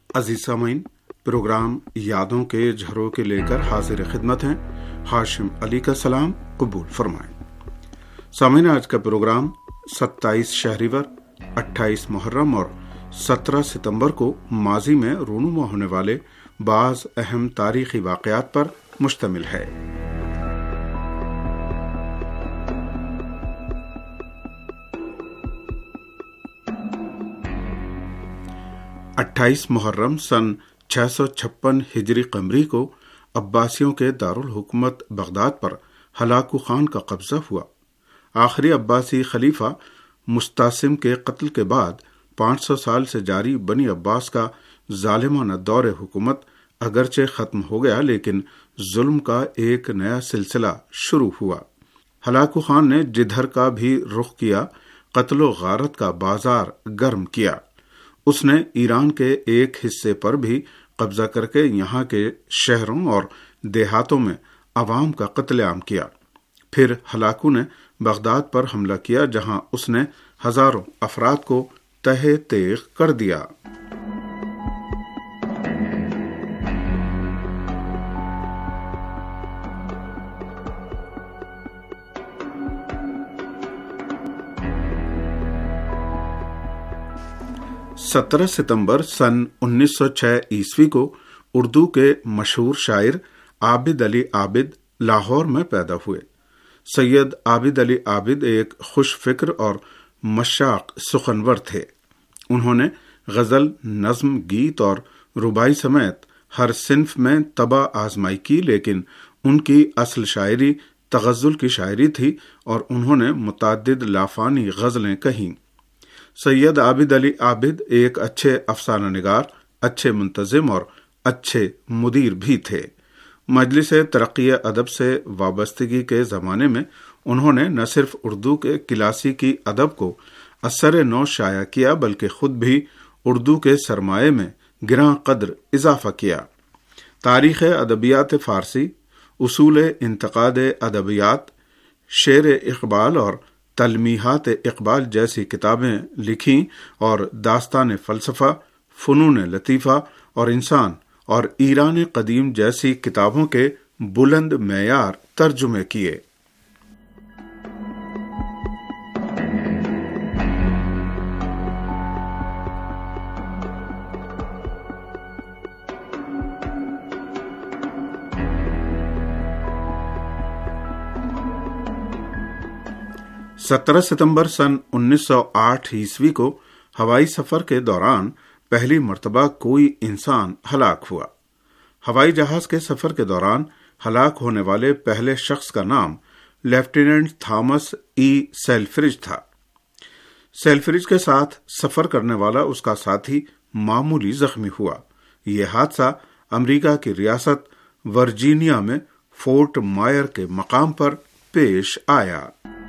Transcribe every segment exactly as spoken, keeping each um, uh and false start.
अजीज सामीन, प्रोग्राम यादों के झरोखे लेकर हाजिर खिदमत हैं। हाशिम अली का सलाम कबूल फरमाएं। सामीन, आज का प्रोग्राम सत्ताईस शहरीवर, अट्ठाईस मुहर्रम और सत्रह सितंबर को माजी में रूनुमा होने वाले बाज अहम तारीखी वाक़यात पर मुश्तमिल है। अट्ठाईस मुहर्रम सन छह सौ छप्पन हिजरी कमरी को अब्बासियों के दारुल हुकूमत बगदाद पर हलाकू खान का कब्जा हुआ। आखिरी अब्बासी खलीफा मुस्तासिम के कत्ल के बाद पाँच सौ साल से जारी बनी अब्बास का जालिमाना दौर हुकूमत अगरचे खत्म हो गया, लेकिन जुल्म का एक नया सिलसिला शुरू हुआ। हलाकू खान ने जिधर का भी रुख किया, कत्लो गारत का बाजार गर्म किया। उसने ईरान के एक हिस्से पर भी कब्जा करके यहाँ के शहरों और देहातों में अवाम का कत्लेआम किया। फिर हलाकू ने बगदाद पर हमला किया, जहाँ उसने हजारों अफराद को तहे तेग कर दिया। सत्रह सितंबर सन उन्नीस सौ छह ईस्वी को उर्दू के मशहूर शायर आबिद अली आबिद लाहौर में पैदा हुए। सैयद आबिद अली आबिद एक खुश फिक्र और मशाक सुखनवर थे। उन्होंने गजल, नज्म, गीत और रुबाई समेत हर सिन्फ में तबा आजमाई की, लेकिन उनकी असल शायरी तगज़ुल की शायरी थी और उन्होंने मुतअद्दिद लाफानी गजलें कहीं। सैयद आबिद अली आबिद एक अच्छे अफसाना निगार, अच्छे मुंतजिम और अच्छे मुदीर भी थे। मजलिस तरक्की अदब से वाबस्तगी के ज़माने में उन्होंने न सिर्फ उर्दू के क्लासिकी अदब को असर नौ शाया किया, बल्कि खुद भी उर्दू के सरमाए में गिरां कद्र इजाफा किया। तारीख़ अदबियात फ़ारसी, उसूल इंतक़ाद अदबियात, शेर इक़बाल और तलमीहात इक़बाल जैसी किताबें लिखी और दास्तान फ़लसफ़ा, फ़नून लतीफ़ा और इंसान और ईरान कदीम जैसी किताबों के बुलंद मेयार तर्जुमे किए। सत्रह सितंबर सन उन्नीस सौ आठ ईस्वी को हवाई सफर के दौरान पहली मर्तबा कोई इंसान हलाक हुआ। हवाई जहाज के सफर के दौरान हलाक होने वाले पहले शख्स का नाम लेफ्टिनेंट थॉमस ई सेल्फ्रिज था। सेल्फ्रिज के साथ सफर करने वाला उसका साथी मामूली जख्मी हुआ। यह हादसा अमेरिका की रियासत वर्जीनिया में फोर्ट मायर के मकाम पर पेश आया।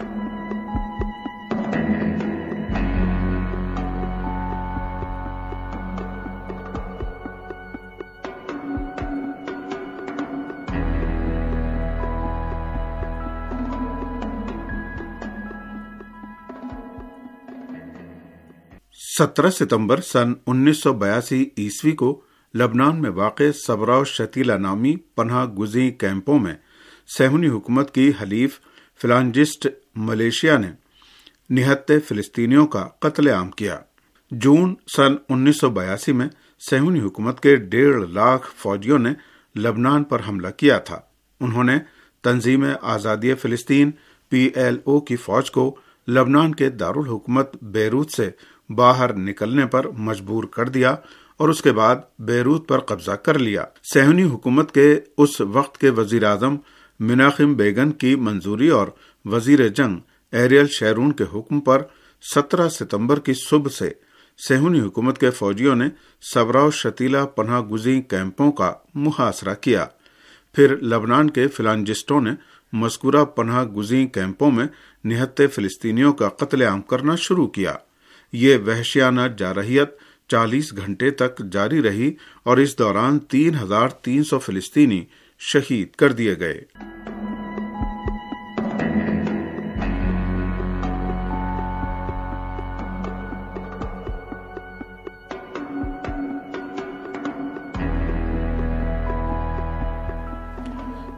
सत्रह सितंबर सन उन्नीस सौ बयासी ईस्वी को लबनान में वाक़े सबरा और शतीला नामी पनाह गुज़ी कैंपों में सेहूनी हुकूमत की हलीफ फिलांजिस्ट मलेशिया ने निहत्ते फिलिस्तीनियों का कत्लेआम किया। जून सन उन्नीस सौ बयासी में सेहूनी हुकूमत के डेढ़ लाख फौजियों ने लबनान पर हमला किया था। उन्होंने तंजीम आज़ादी फ़िलिस्तीन पी एल ओ की फौज को लबनान के दारुल हुकूमत बेरूत से बाहर निकलने पर मजबूर कर दिया और उसके बाद बेरूत पर कब्जा कर लिया। सेहूनी हुकूमत के उस वक्त के वजीर आजम मिनाखिम बेगन की मंजूरी और वजीर जंग एरियल शेरून के हुक्म पर सत्रह सितंबर की सुबह से सेहूनी हुकूमत के फौजियों ने सबरा और शतीला पनाह गुज़ी कैंपों का मुहासरा किया। फिर लबनान के फिलांजिस्टों ने मज़कूरा पनाह गुज़ी कैंपों में निहत्ते फिलिस्तीनियों का कत्लेआम करना शुरू किया। ये वहशियाना जारहियत चालीस घंटे तक जारी रही और इस दौरान तीन हजार तीन सौ फिलिस्तीनी शहीद कर दिए गए।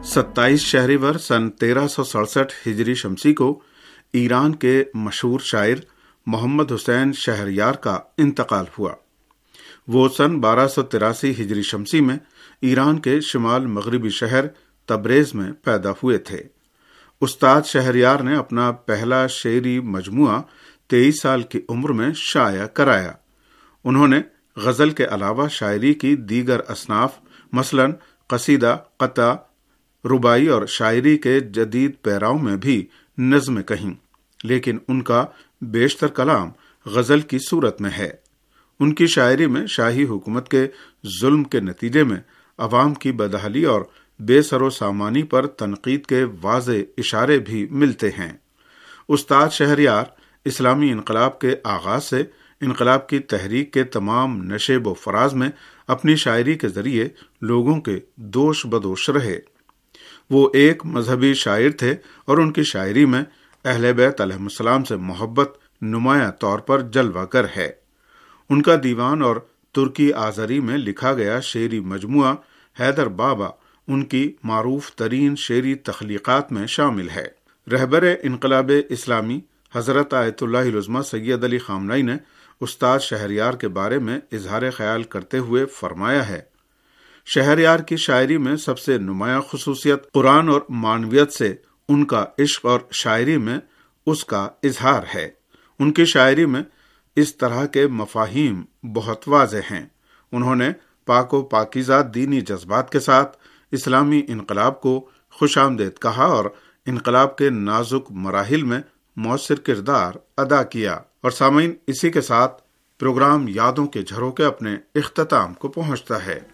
ستائیس شہریور سن تیرہ سو سڑسٹھ ہجری شمسی کو ایران کے مشہور شاعر محمد حسین شہریار کا انتقال ہوا۔ وہ سن بارہ سو تراسی ہجری شمسی میں ایران کے شمال مغربی شہر تبریز میں پیدا ہوئے تھے۔ استاد شہریار نے اپنا پہلا شعری مجموعہ تیئیس سال کی عمر میں شائع کرایا۔ انہوں نے غزل کے علاوہ شاعری کی دیگر اصناف مثلاً قصیدہ، قطع، رباعی اور شاعری کے جدید پیراؤں میں بھی نظمیں کہیں، لیکن ان کا بیشتر کلام غزل کی صورت میں ہے۔ ان کی شاعری میں شاہی حکومت کے ظلم کے نتیجے میں عوام کی بدحالی اور بے سر و سامانی پر تنقید کے واضح اشارے بھی ملتے ہیں۔ استاد شہریار اسلامی انقلاب کے آغاز سے انقلاب کی تحریک کے تمام نشیب و فراز میں اپنی شاعری کے ذریعے لوگوں کے دوش بدوش رہے۔ وہ ایک مذہبی شاعر تھے اور ان کی شاعری میں اہل بیت علیہ السلام سے محبت نمایاں طور پر جلوہ گر ہے۔ ان کا دیوان اور ترکی آذری میں لکھا گیا شعری مجموعہ حیدر بابا ان کی معروف ترین شعری تخلیقات میں شامل ہے۔ رہبر انقلاب اسلامی حضرت آیت اللہ العظمہ سید علی خامنئی نے استاد شہریار کے بارے میں اظہار خیال کرتے ہوئے فرمایا ہے، شہریار کی شاعری میں سب سے نمایاں خصوصیت قرآن اور معنویت سے ان کا عشق اور شاعری میں اس کا اظہار ہے۔ ان کی شاعری میں اس طرح کے مفاہیم بہت واضح ہیں۔ انہوں نے پاک و پاکیزہ دینی جذبات کے ساتھ اسلامی انقلاب کو خوش آمدید کہا اور انقلاب کے نازک مراحل میں مؤثر کردار ادا کیا۔ اور سامعین، اسی کے ساتھ پروگرام یادوں کے جھروکے اپنے اختتام کو پہنچتا ہے۔